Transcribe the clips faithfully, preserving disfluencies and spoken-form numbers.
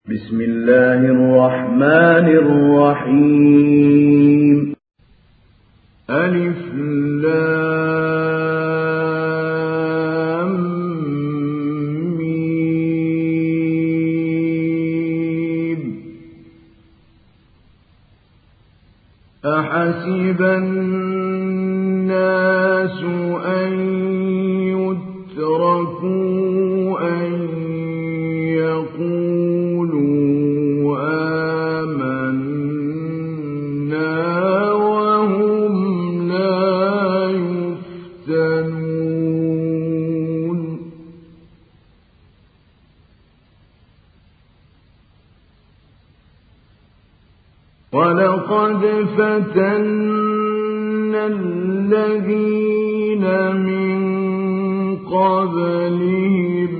بسم الله الرحمن الرحيم. ألف لام ميم. أحسب الناس أن يتركوا أن يقولوا آمنا وهم لا يفتنون. ولقد فتنا الذين من قبلهم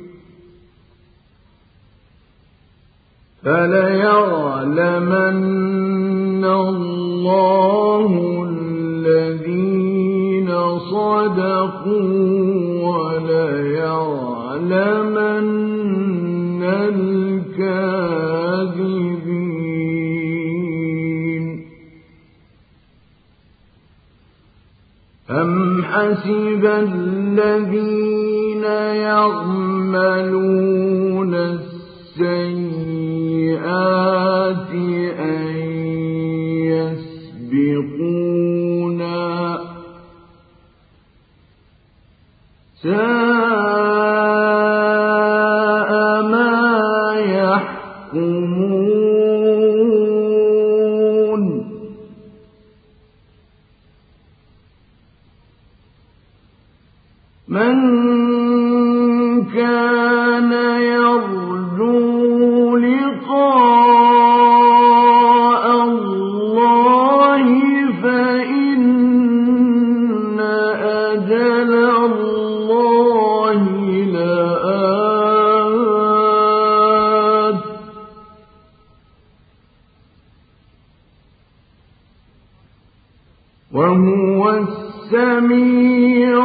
فليعلمن الله الذين صدقوا وليعلمن الكاذبين. أم حسب الذين يعملون السيئات أن يسبقونا ساء ما يحكمون. من كان يرجو لقاء الله فإن أجل الله لآت. وهو السميع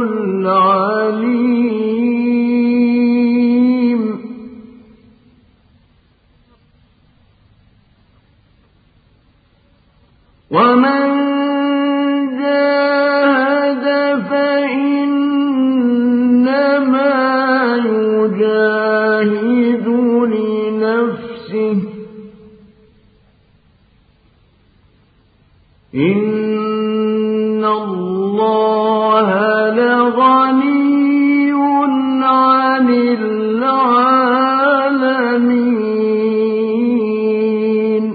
العليم. ومن جاهد فإنما يجاهد لنفسه إن الله لغني عن العالمين.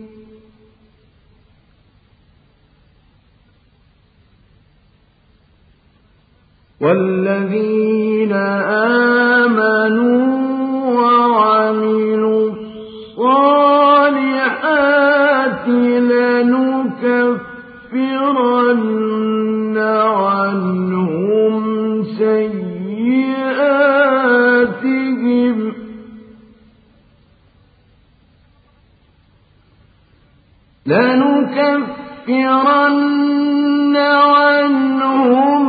والذين آمنوا وعملوا الصالحات لنكفرن عنهم سيئاتهم لنكفرن عنهم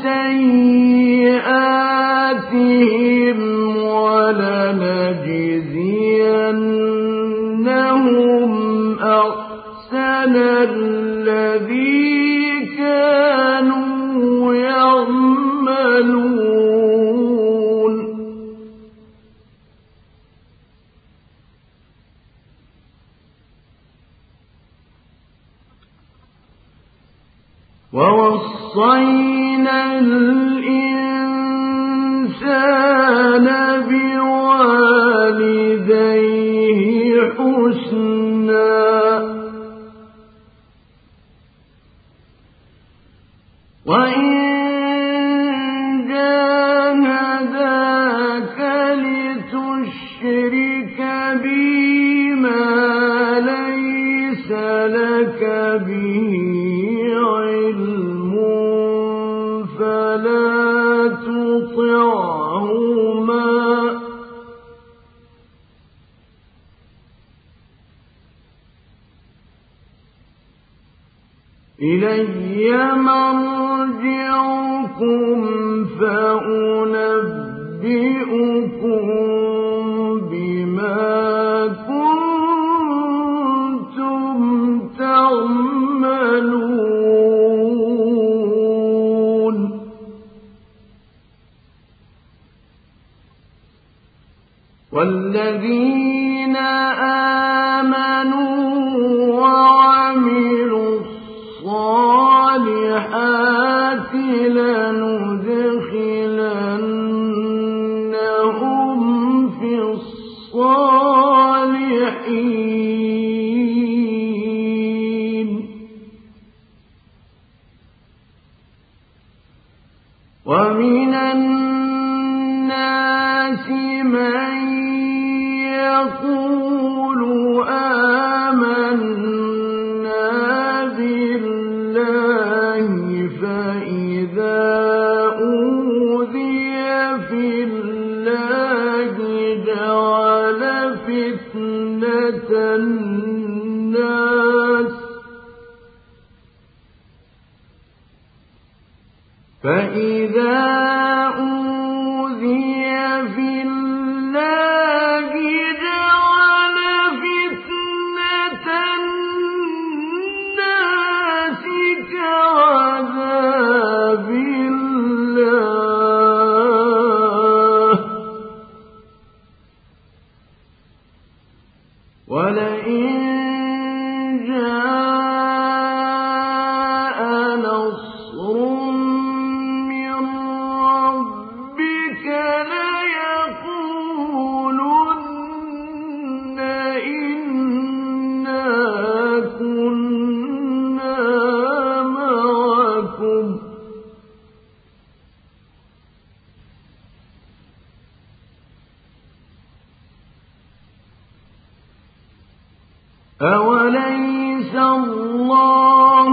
سيئاتهم ولنجزينهم أحسن الذي كانوا يعملون. ووصينا الإنسان بوالديه حسنا وإن جاهداك لتشرك بي ما ليس لك به علم فلا تطعهما إلي مرجعكم فأنبئكم بما الذين آمنوا وعملوا الصالحات لندخلنهم في الصالحين ومن الناس من يقول آمنا بالله فإذا أوذي في الله جعل فتنة الناس فإذا أوذي في الله جعل فتنة الناس كعذاب الله ولئن جاء نصر من ربك ليقولن إنا كنا معكم أوليس الله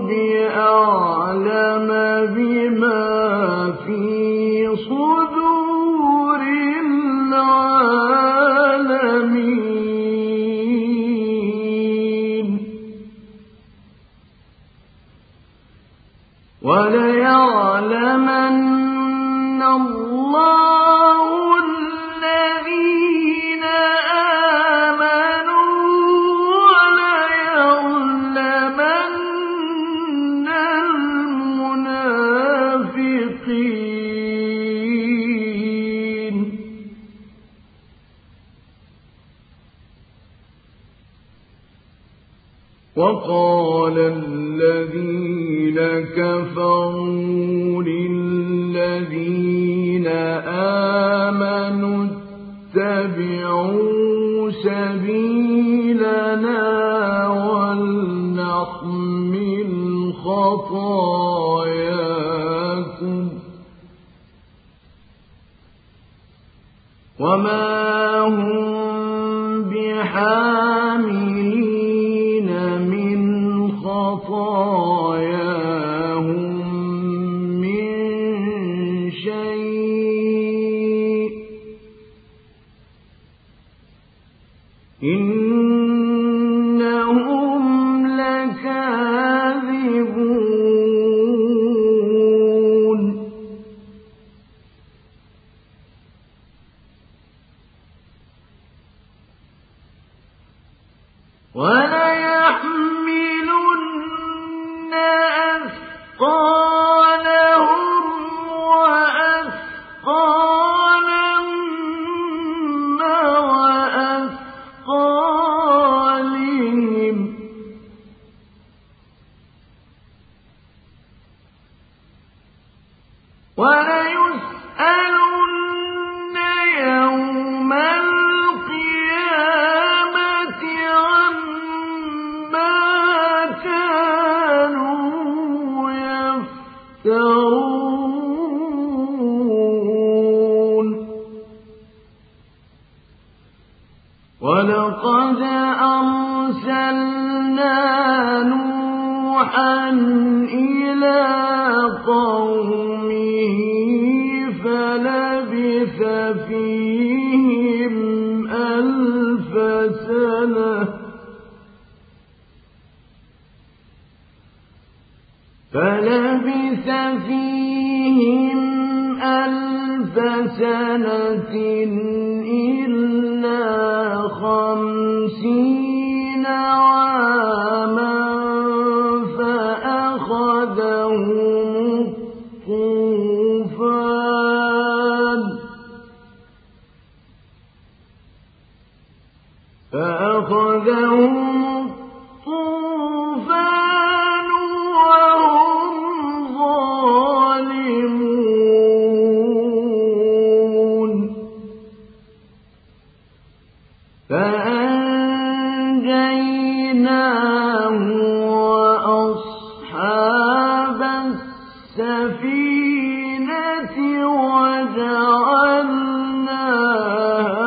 بأعلم بما في صدور العالمين وليعلمن الله الذين آمنوا وليعلمن المنافقين وقال الذين كفروا للذين آمنوا اتبعوا سبيلنا ولنحمل خطاياكم وما هم بحاملين من خطاياهم من شيء إنهم لكاذبون وليحملن أثقالهم وأثقالا مع أثقالهم وليسألن يوم القيامة عما كانوا يفترون ولقد أرسلنا نوحا إلى قومه فلبث فيهم ألف سنة فلبث فيهم ألف سنة إلا خمسين عاما فأخذهم الطوفان فأخذهم الطوفان وهم ظالمون فأنجيناه وأصحاب السفينة وجعلناها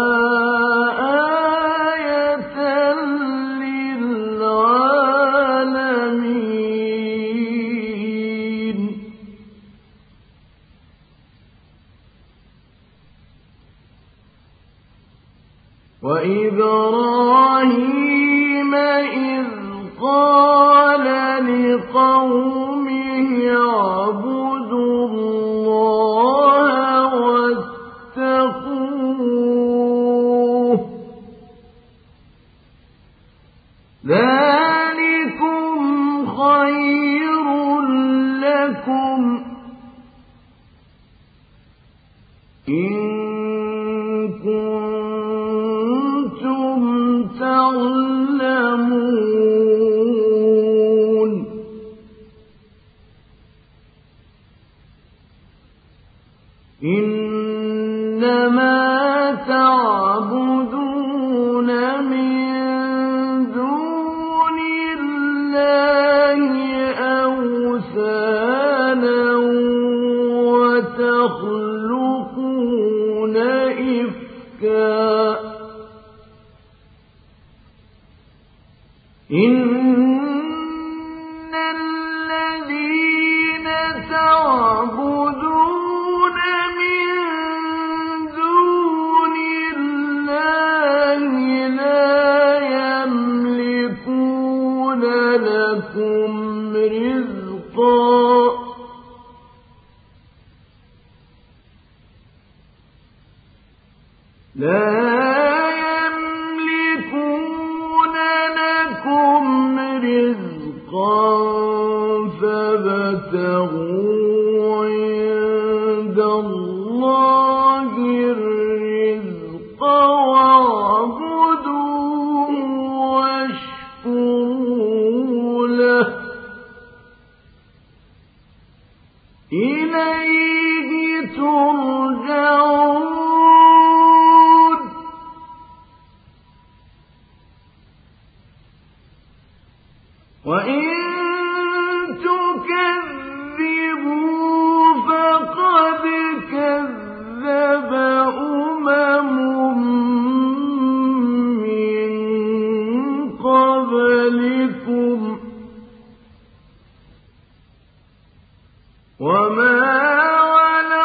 آية للعالمين وإبراهيم إذ قال لقومه اعبدوا الله واتقوه ذلكم خير لكم إن كنتم تعلمون إنما تعبدون من دون الله أوثانا وتخلقون إفكا إن الذين تعبدون من دون الله لا يملكون لكم رزقا لا يملكون لكم رزقا فابتغوا عند الله الرزق واعبدوه واشكروا له إليه ترجعون وإن تكذبوا فقد كذب أمم من قبلكم وما على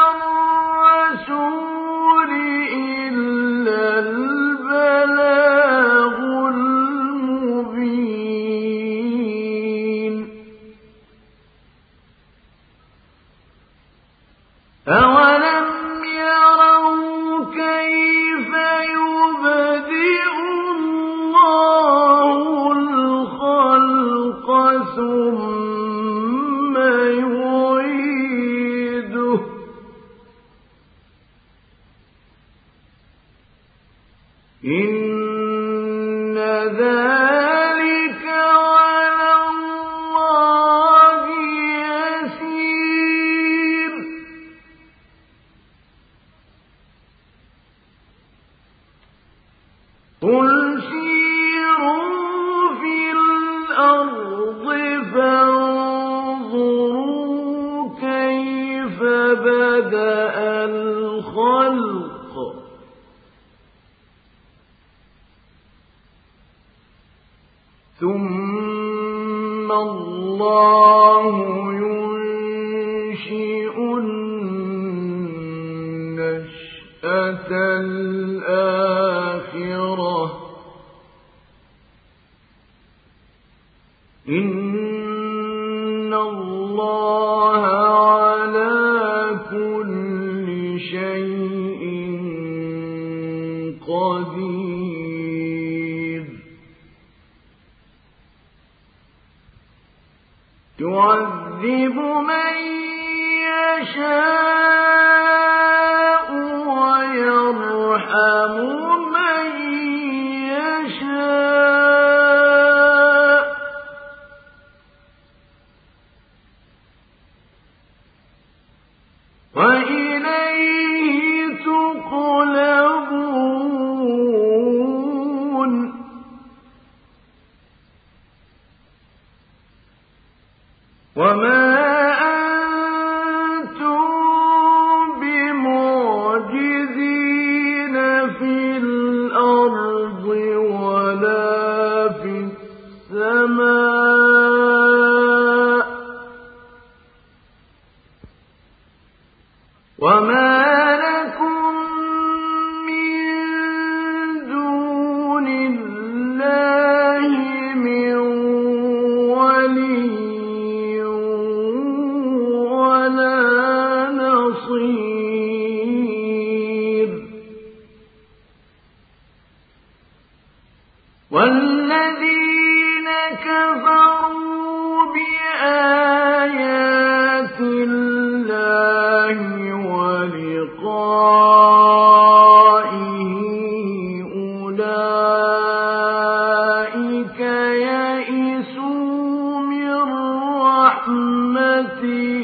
الرسول إلا البلاغ المبين أولم يروا كيف يبدئ الله الخلق ثم يعيده إن ذلك على الله يسير قل سيروا في الأرض فانظروا كيف بدأ الخلق ثم الله ينشئ النشأة الآخرة إن الله على كل شيء قدير يعذب من يشاء ويرحم من يشاء وما أنتم بمعجزين في الأرض ولا في السماء وما لكم من دون الله من ولي ولا نصير والذين كفروا بآيات الله ولقائه أولئك يئسوا من رحمتي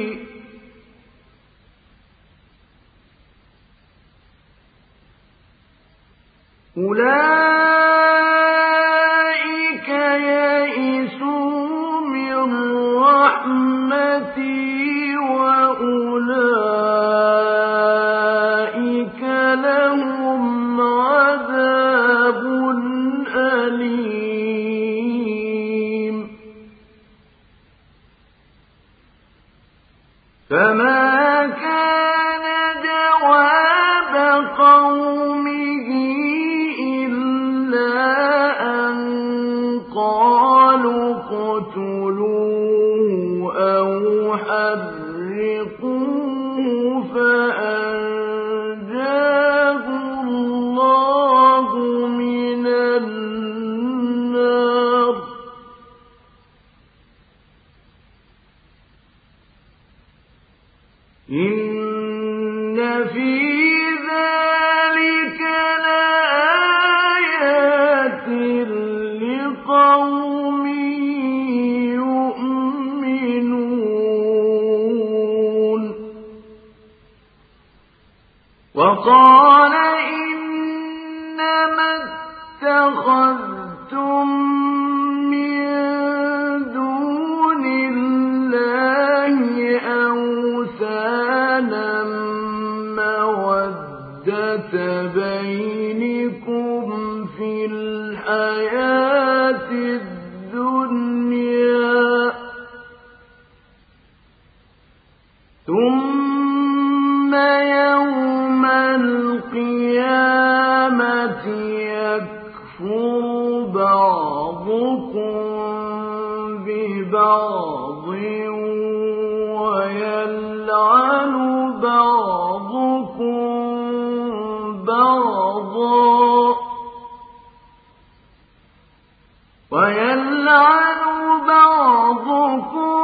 أولئك يئسوا من رحمتي وأولئك لهم عذاب أليم فما كان جواب قومه إلا أن قالوا اقتلوه أو حرقوه فأنجاه الله من النار إن في ذلك لآيات لقوم يؤمنون وقال إنما اتخذتم من دون الله أوثانا مودة بينكم في الحياة الدنيا ثم يوم القيامة يكفر بعضكم ببعض ويلعن بعضكم بعضا ويلعن بعضكم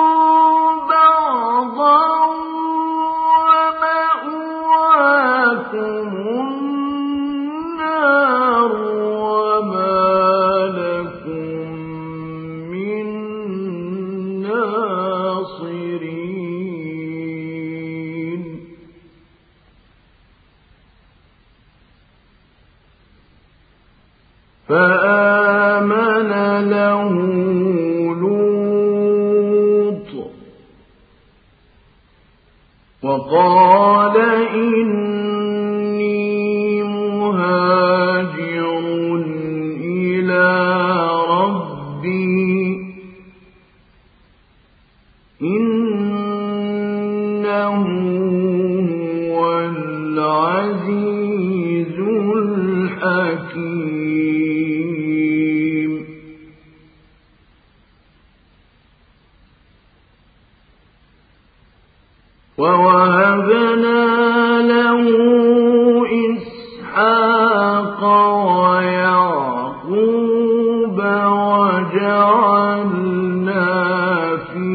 بعضا ومأواكم النار وما لكم من ناصرين فآمن له لوط وقال إني مهاجر إلى ربي إنه هو العزيز الحكيم ووهبنا له إسحاق ويعقوب وجعلنا في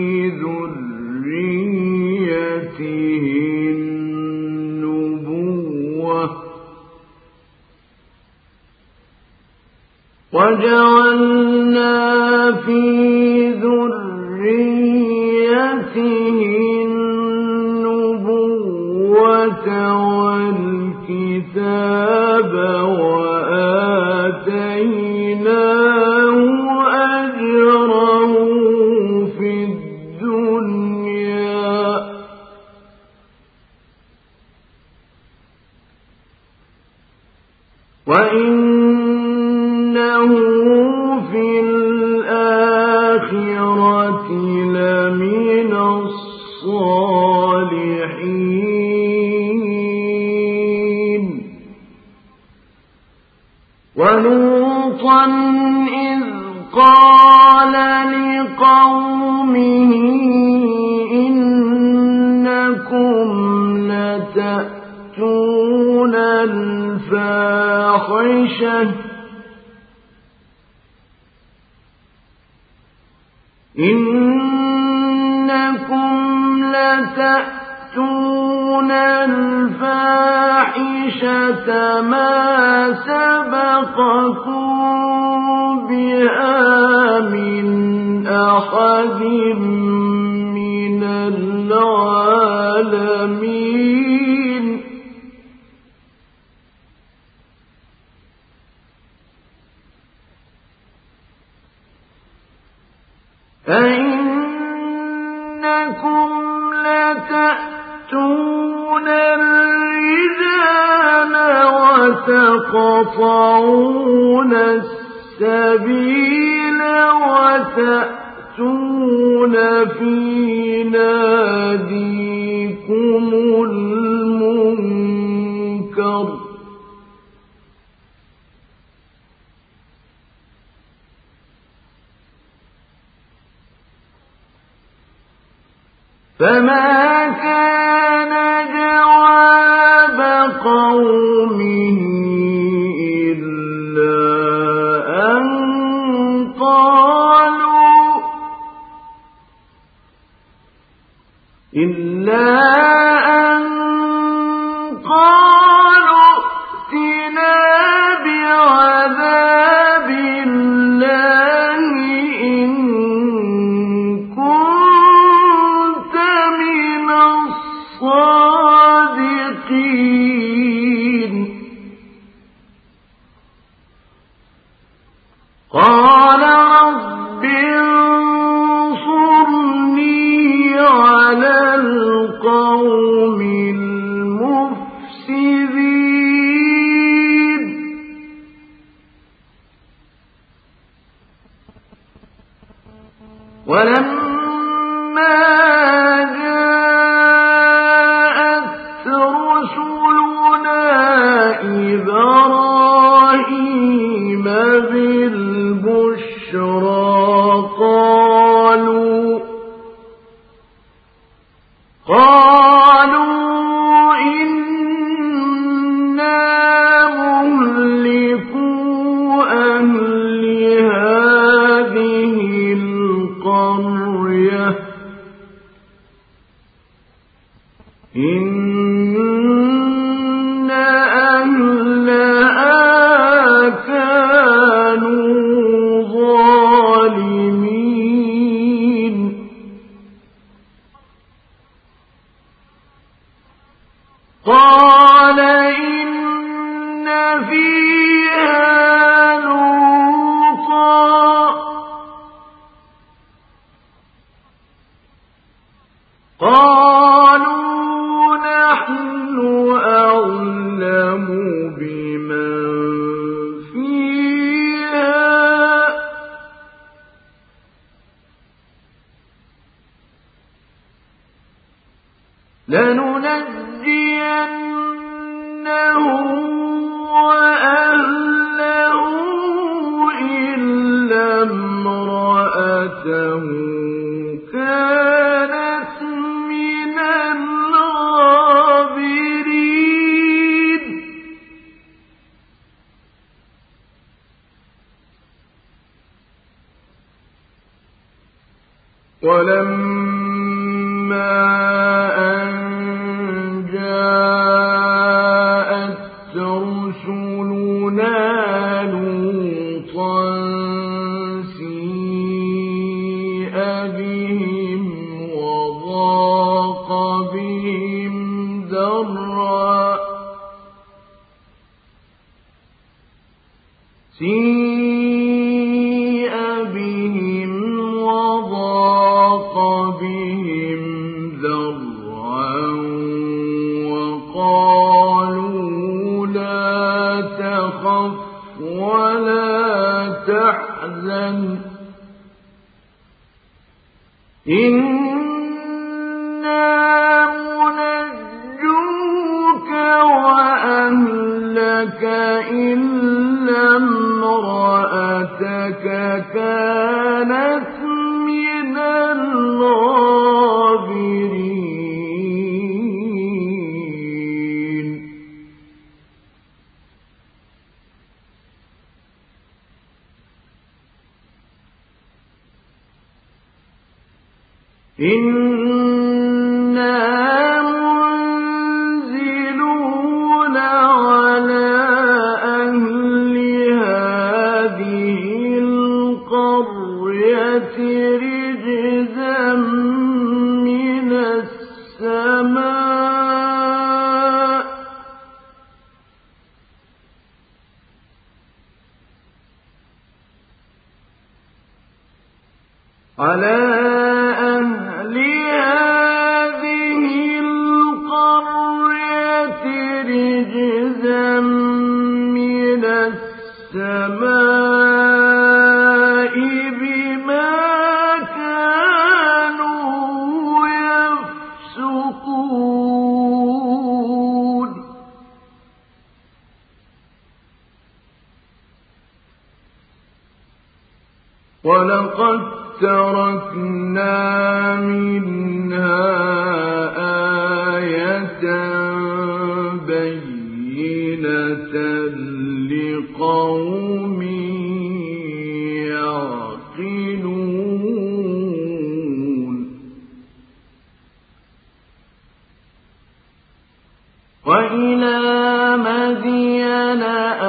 ذريته النبوة وجعلنا في ذريته والكتاب وآتيناه أجره في إِنَّهُ فِي الْآخِرَةِ لَمِنَ الصَّالِحِينَ. وَلُوطًا إِذْ قَالَ لِقَوْمِهِ إِنَّكُمْ لَتَأْتُونَ الْفَاحِشَةَ إِنَّكُمْ لَتَأْتُونَ الْفَاحِشَةَ مَا سَبَقَكُم بِهَا مِنْ أَحَدٍ مِّنَ الْعَالَمِينَ. أَئِنَّكُمْ لَتَأْتُونَ الرِّجَالَ وَتَقْطَعُونَ السَّبِيلَ وَتَأْتُونَ فِي نَادِيكُمُ الْمُنكَرَ فَمَا كَانَ جَوَابَ قَوْمِهِ إِلَّا أَن قَالُوا إِلَّا أَن قَالُوا ائْتِنَا بِعَذَابِ اللَّهِ إِن كُنتَ مِنَ الصَّادِقِينَ. قَالَ رَبِّ انصُرْنِي عَلَى الْقَوْمِ الْمُفْسِدِينَ. وَلَمَّا جَاءَتْ رُسُلُنَا إِبْرَاهِيمَ بِالْبُشْرَىٰ قَالُوا قَالُوا إِنَّا مُهْلِكُو أَهْلِ هَٰذِهِ الْقَرْيَةِ إِنَّ أَهْلَهَا كَانُوا ظَالِمِينَ. قَالَ إِنَّ فِيهَا لُوطًا قَالُوا نَحْنُ أَعْلَمُ بِمَن فِيهَا لَنُنَجِّيَنَّهُ وَأَهْلَهُ إِلَّا امْرَأَتَهُ كَانَتْ مِنَ الْغَابِرِينَ. وَلَمَّا أَن جَاءَتْ رُسُلُنَا لُوطًا سِيءَ بِهِمْ وَضَاقَ بِهِمْ ذَرْعًا سِيءَ بِهِمْ وَضَاقَ بِهِمْ ذَرْعًا وَقَالُوا لَا تَخَفْ وَلَا تحزن إنا منجوك وأهلك إلا امرأتك كانت من الغابرين إنا منزلون على أهل هذه القرية رجزا من السماء على أهل هذه القرية رجزا من السماء بما كانوا يفسقون ولقد تركنا منها آية بينة لقوم يعقلون وإلى مدين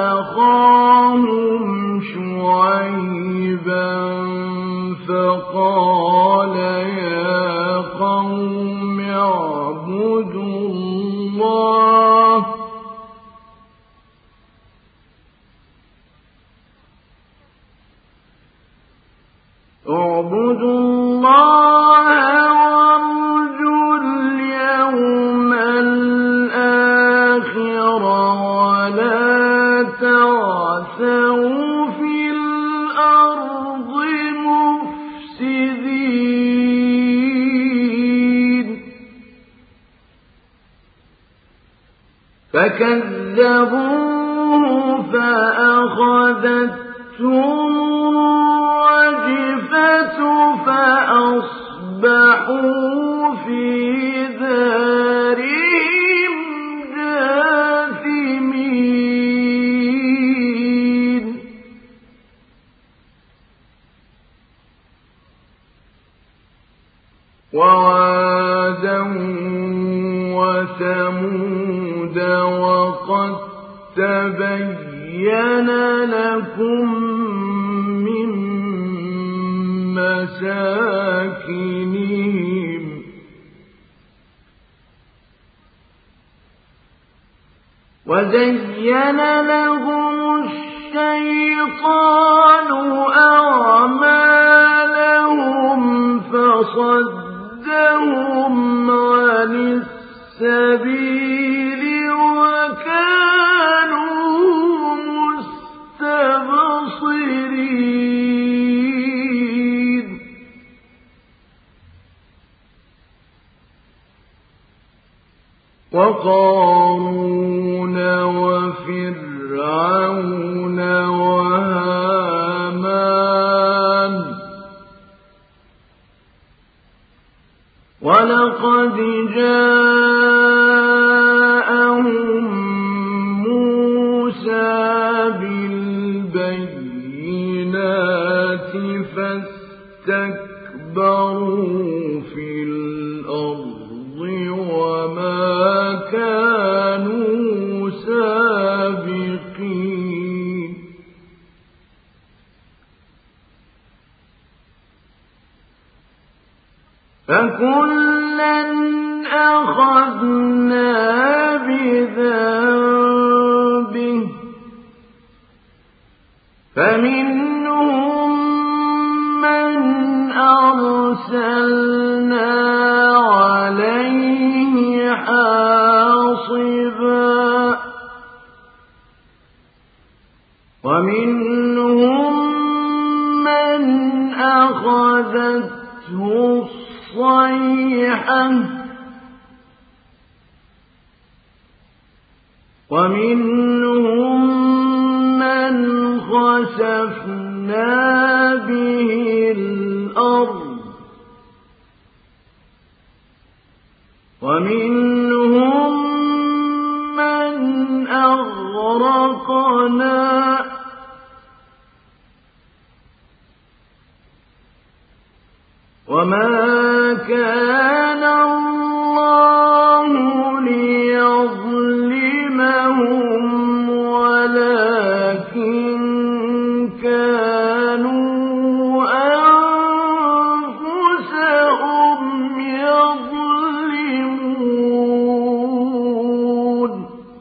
أخاهم شعيبا فقال يا قوم اعبدوا الله اعبدوا الله وارجوا اليوم الآخر ولا تعثوا في الأرض مفسدين فكذبوه فأخذتهم الرجفة فأصبحوا في دارهم جاثمين وعادا وثمود وقد تبين لكم من مساكنهم وزين لهم الشيطان أعمالهم فصدهم عن السبيل وكانوا مستبصرين وقارون وفرعون وهامان ولقد جاءهم موسى بالبينات فاستكبروا في الأرض وما كانوا سابقين فكلا أخذنا بذنبه فمنهم من أرسلنا عليه حاصبا ومنهم أخذته الصيحة ومنهم من خسفنا به الأرض ومنهم من أغرقنا وما كان الله ليظلمهم ولكن كانوا أنفسهم يظلمون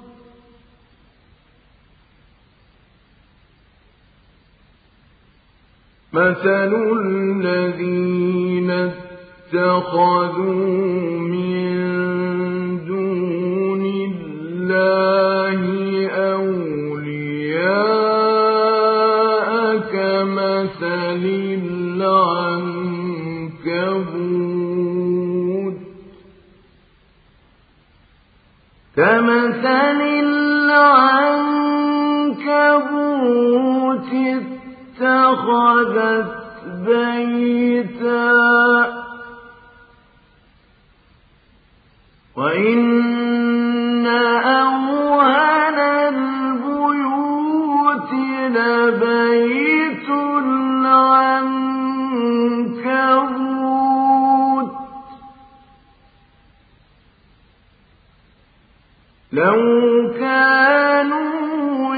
مثل الذين اتخذوا من دون الله أولياء كمثل العنكبوت كمثل العنكبوت اتخذت بيتا وإن أوهن البيوت لبيت العنكبوت لو كانوا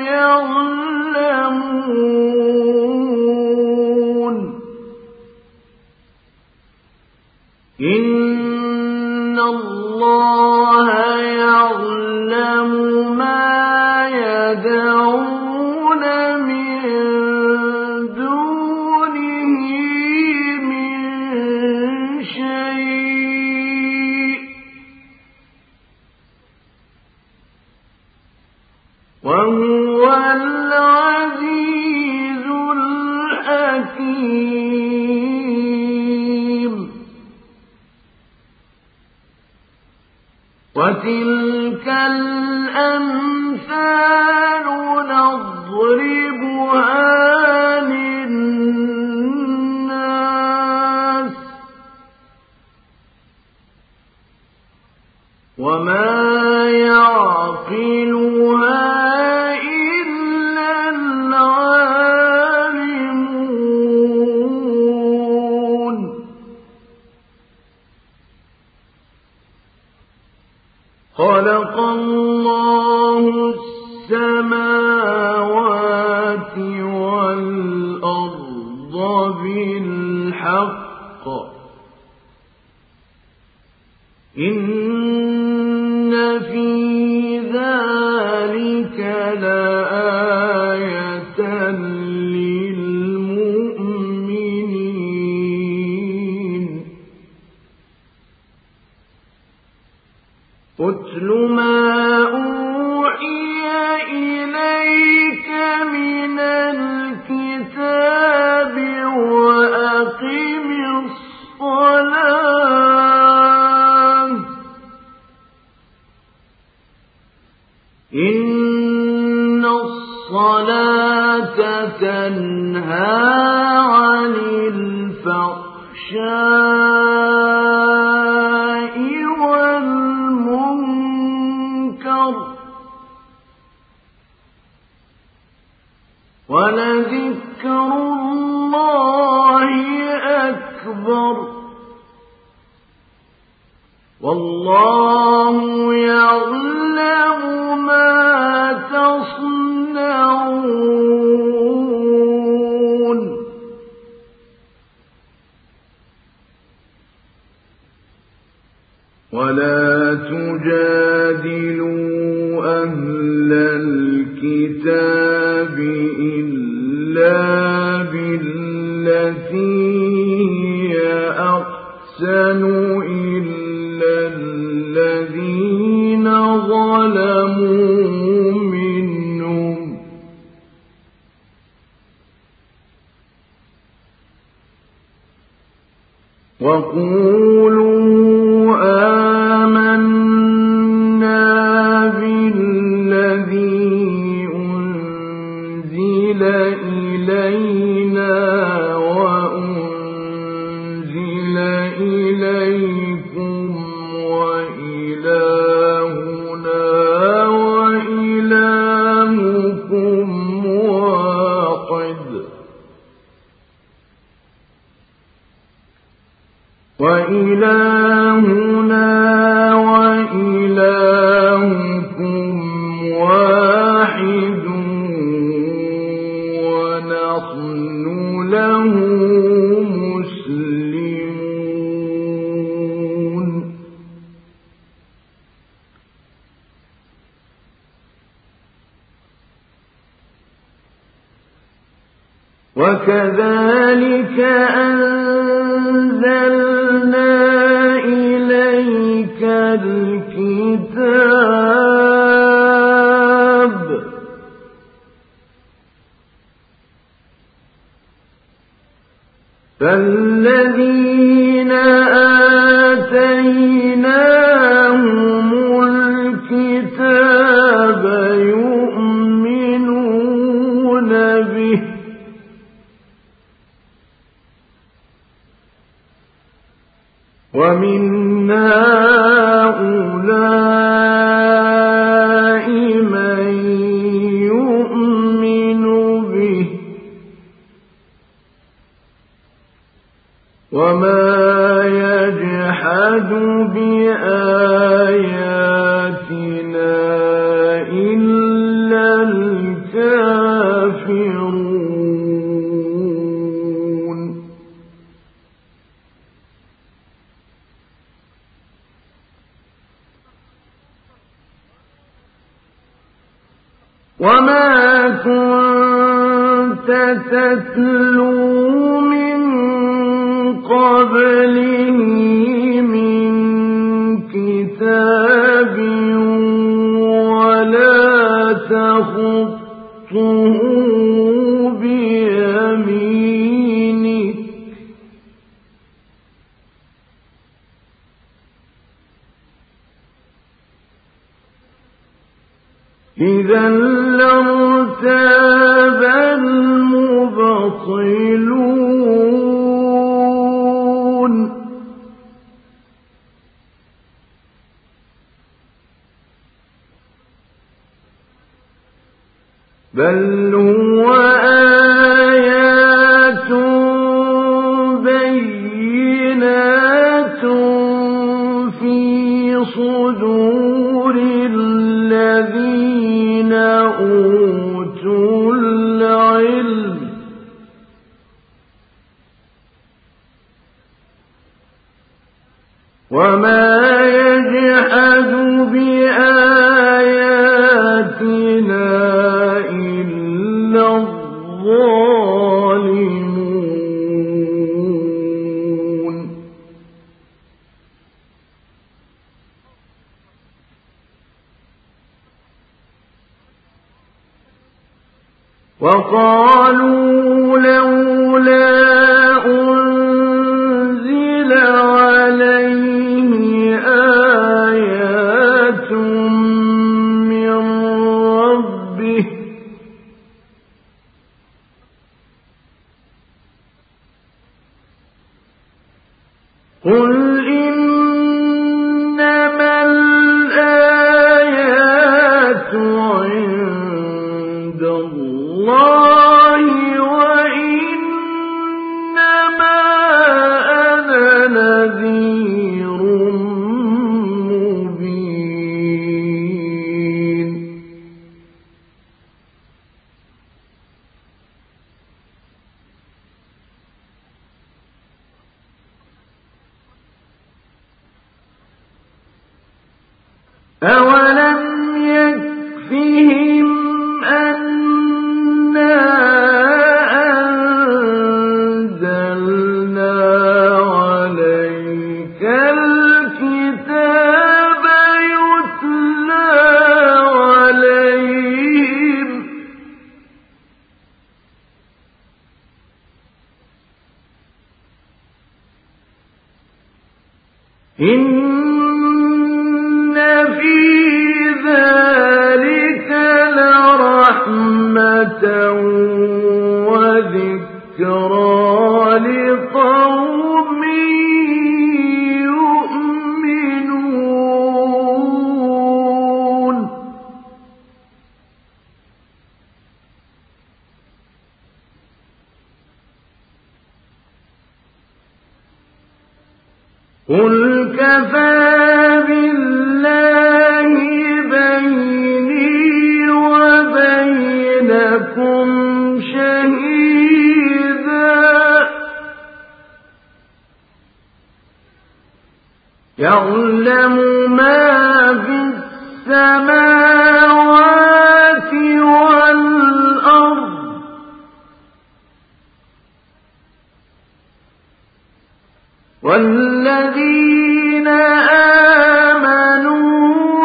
يعلمون إن الله يعلم ما يدعون من دونه من شيء وهو العزيز الحكيم وتلك الأمثال نضربها للناس وما يعقلها إلا العالمون خلق الله السماوات والأرض بالحق إن في ذلك لآية للمؤمنين اتل ما أوحي إليك من الكتاب وأقم الصلاة إن الصلاة تنهى عن الفحشاء والمنكر ولذكر الله أكبر والله يعلم ما تصنعون ولا تجادلوا أهل الكتاب إلا بالتي هي أحسن إلا الذين ظلموا منهم وقولوا آمنا بالذي أنزل إلينا وأنزل إليكم وإلهنا وإلهكم واحد وإلهنا وإلهكم واحد ونحن له مسلمون. وكذلك أنزلنا إليك الكتاب فالذين آتيناهم الكتاب يؤمنون به ومن هؤلاء من يؤمن به وما يجحد بآياتنا إلا الكافرون. وما كنت تتلو من قبله من كتاب ولا تخطه بيمينك إذا لارتاب المبطلون. بل هو آيات بينات في صدور الذين أوتوا العلم وما يجحد بآياتنا إلا الظالمون. وقالوا لولا أنزل عليه آيات من ربه قل إنما الآيات عند الله وإنما أنا نذير مبين. أولم يكفهم أنا أنزلنا عليك الكتاب يتلى عليهم إن في ذلك لرحمة وذكرى لقوم يؤمنون. قل كفى بالله بيني وبينكم شهيدا يعلم ما في السماوات والأرض والذين آمنوا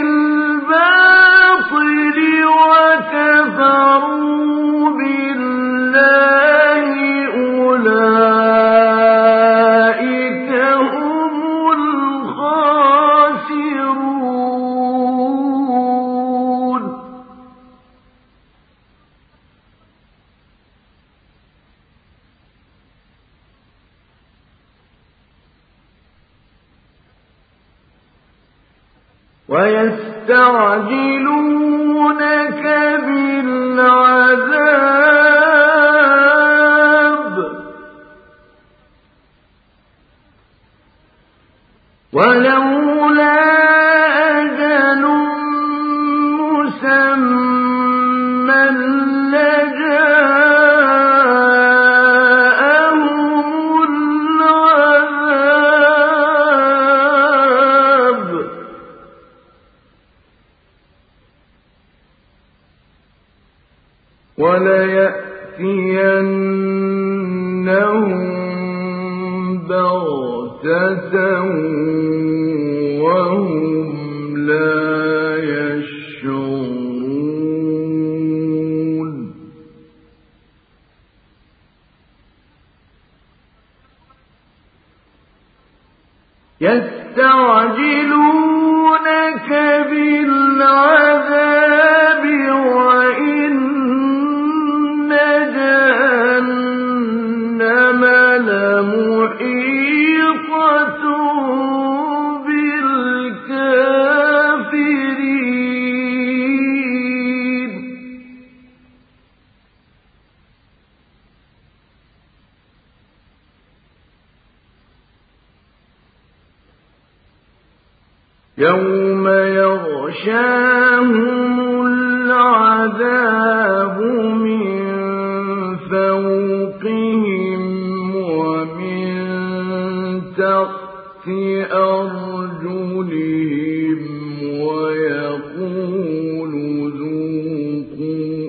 بالباطل وكفروا بالله أولئك هم الخاسرون. ويستعجلونك بالعذاب ولولا أجل مسمى لجاءهم العذاب وليأتينهم بغتة وهم لا يشعرون. يستعجلونك بالعذاب وإن جهنم لمحيطة بالكافرين. يوم يغشاهم العذاب من فوقهم ومن تحت أرجلهم ويقول ذوقوا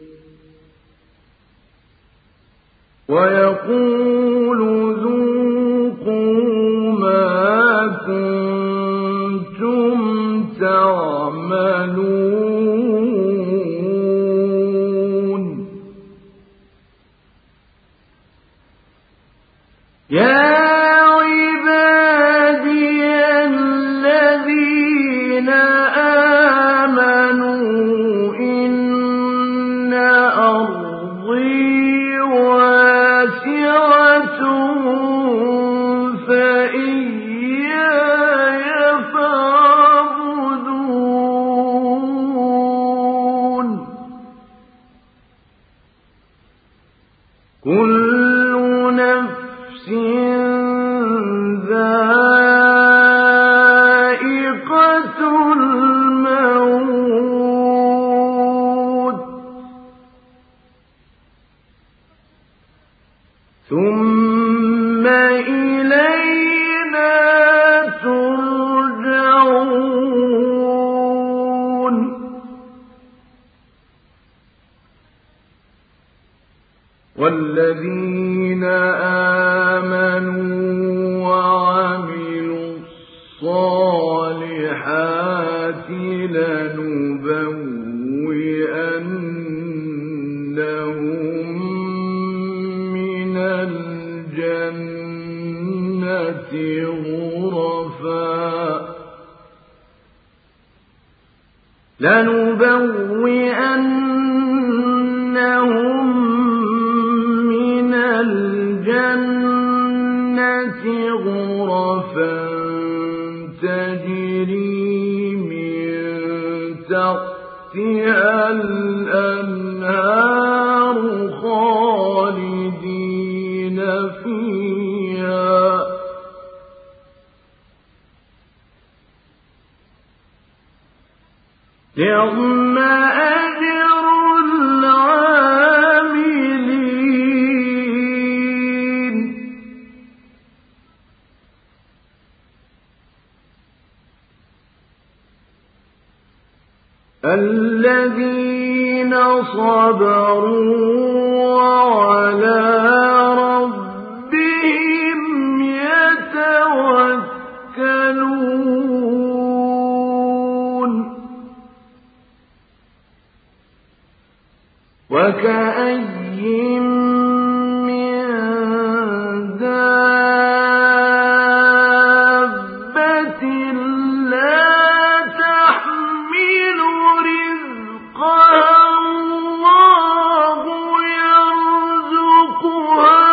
ويقول ذوقوا ما كنتم تعملون. يا عبادي الذين آمنوا إن أرضي واسعة فإياي فاعبدون. كل نفس ذائقة الموت ثم إلينا ترجعون. والذين آمنوا وعملوا الصالحات لنبوئنهم من الجنة غرفا لَنُبَوِّئَنَّهُم مِّنَ الْجَنَّةِ غُرَفًا تَجْرِي مِن تَحْتِهَا الْأَنْهَارُ خَالِدِينَ فِيهَا ۚ نِعْمَ أَجْرُ الْعَامِلِينَ. الَّذِينَ صَبَرُوا وَعَلَىٰ رَبِّهِمْ يَتَوَكَّلُونَ. وَكَأَيِّن مِّن دَابَّةٍ لَّا تَحْمِلُ رِزْقَهَا اللَّهُ يَرْزُقُهَا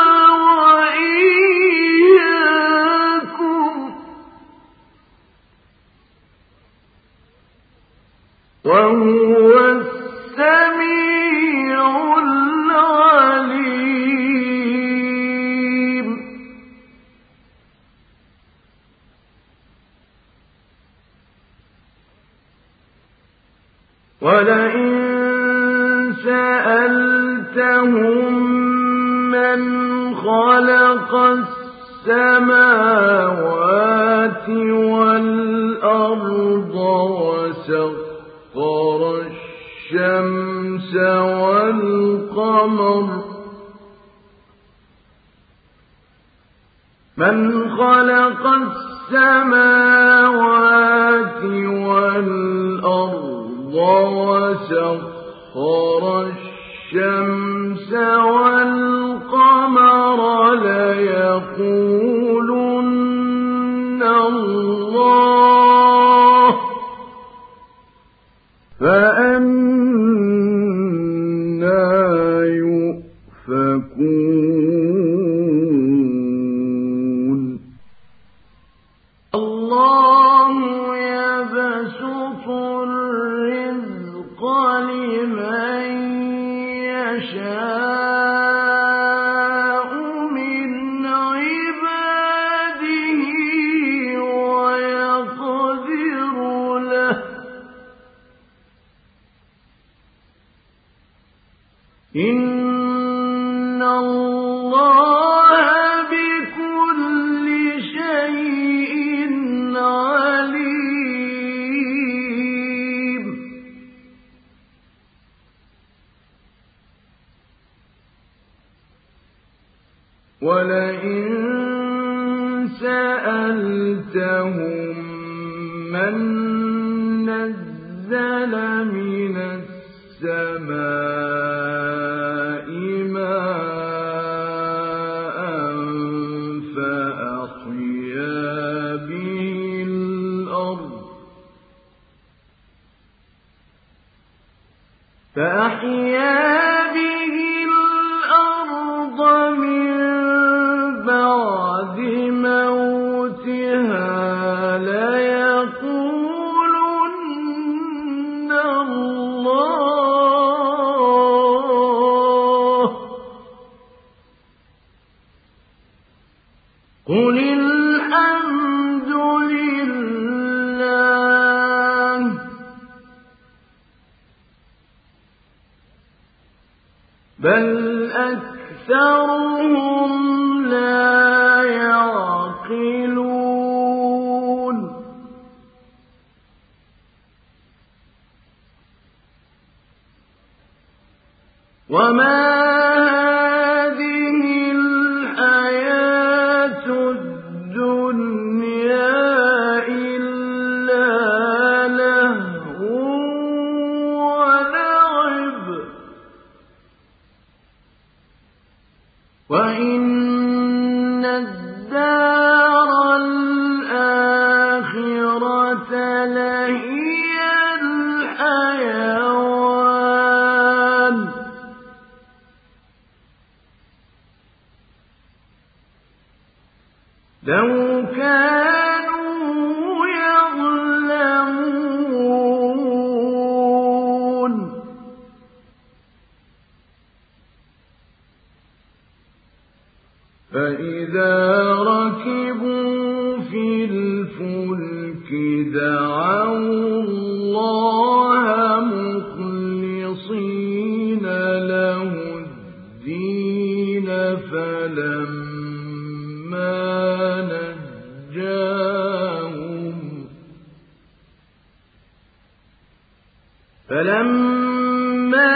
وَإِيَّاكُمْ ۚ وَهُوَ السَّمِيعُ الْعَلِيمُ. وَلَئِن سَأَلْتَهُم مَّنْ خَلَقَ السَّمَاوَاتِ وَالْأَرْضَ وَسَخَّرَ الشَّمْسَ وَالْقَمَرَ مَنْ خَلَقَ السَّمَاوَاتِ وَالْأَرْضَ وَسَخَّرَ الشَّمْسَ وَالْقَمَرَ لَيَقُولُنَّ اللَّهُ ۖ فَأَنَّىٰ يُؤْفَكُونَ اللَّهُ يَبْسُطُ الرِّزْقَ لِمَن يَشَاءُ مِنْ عِبَادِهِ وَيَقْدِرُ لَهُ ۚ إِنَّ اللَّهَ بِكُلِّ شَيْءٍ عَلِيمٌ. وَلَئِن سَأَلْتَهُم مَّن نَّزَّلَ مِنَ السَّمَاءِ مَاءً فَأَحْيَا بِهِ الْأَرْضَ مِن بَعْدِ مَوْتِهَا لَيَقُولُنَّ اللَّهُ ۚ قُلِ الْحَمْدُ لِلَّهِ ۚ بَلْ أَكْثَرُهُمْ لَا يَعْقِلُونَ. وَمَا هَٰذِهِ الْحَيَاةُ الدُّنْيَا إِلَّا لَهْوٌ وَلَعِبٌ ۚ وَإِنَّ الدَّارَ الْآخِرَةَ لَهِيَ الْحَيَوَانُ لو كانوا يظلمون فإذا ركبوا في الفلك دعوا الله مخلصين له الدين فلما نجاهم فلما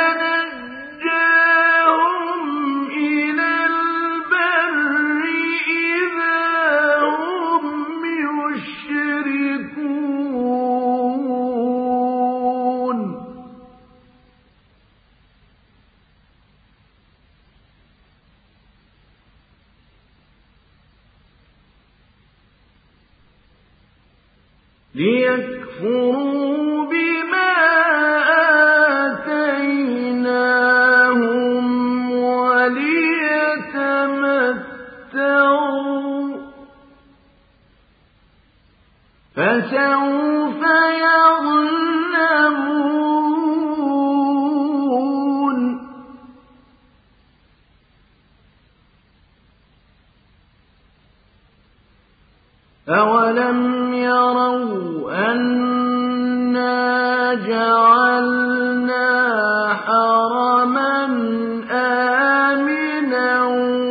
ليكفروا بما آتيناهم وليتمتعوا فسوف يظلمون أولم يروا أنا جعلنا حرما آمنا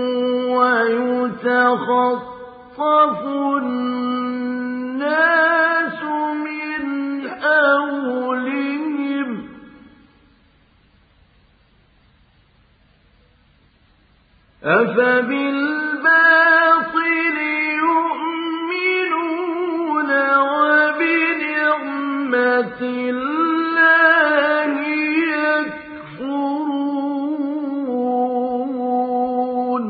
ويتخطف الناس من حولهم أفبالباطل يؤمنون وبنعمة الله يكفرون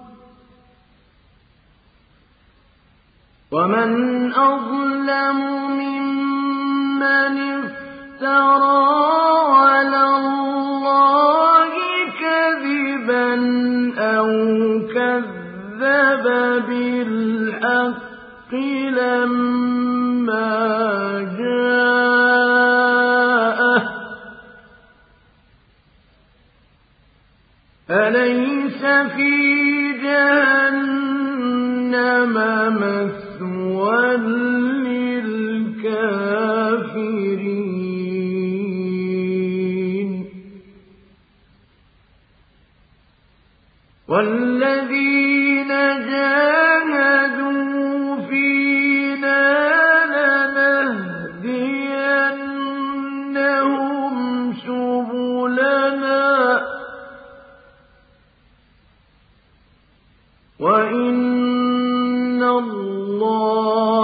ومن أظلم ممن افترى على الله كذبا أو كذب بالحق لما جاءه أليس في جهنم مثوى للكافرين والذين جاهدوا فينا لنهدينهم سبلنا وإن الله